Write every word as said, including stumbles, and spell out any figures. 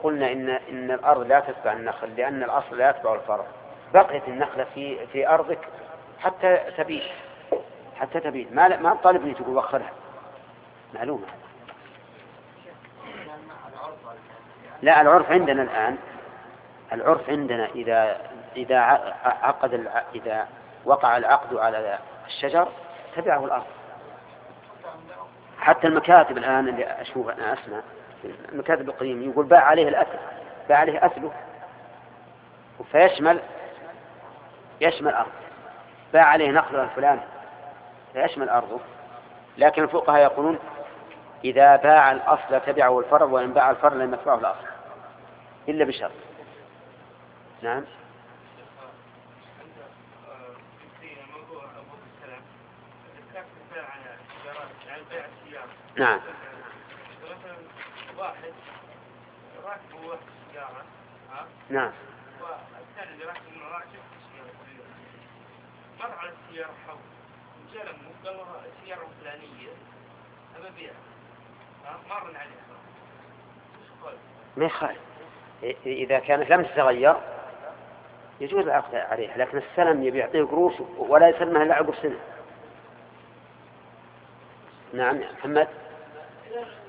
قلنا إن إن الأرض لا تتبع النخل لأن الأصل لا يتبع الفرع، بقيت النخلة في في أرضك حتى تبيد، حتى تبيد، ما ما طالبني تقول وخرها، معلومة. لا، العرف عندنا الآن، العرف عندنا إذا إذا عقد إذا وقع العقد على الشجر تبعه الأرض. حتى المكاتب الآن اللي أشوف أنا أسمع المكاتب القديم يقول باع عليه الأثل، باع عليه أثله، فيشمل يشمل أرض، باع عليه نخل الفلاني فيشمل أرضه. لكن الفقهاء يقولون إذا باع الأصل تبعه الفرع، وإن باع الفرع لم يتبعه الأصل إلا بشرط. نعم. نعم. واحد راكب واحد سيارة، نعم. والثاني اللي راكب من راكب سيارة، مر على السيارة حول وجاء قال له السيارة الفلانية أبى أبيعها، مر عليها ما يخالف إذا كانت لم تتغير يجوز العقد عليها، لكن السلم يبي يعطيه قروش ولا يسلمها إلا عقب سنة. نعم يا محمد.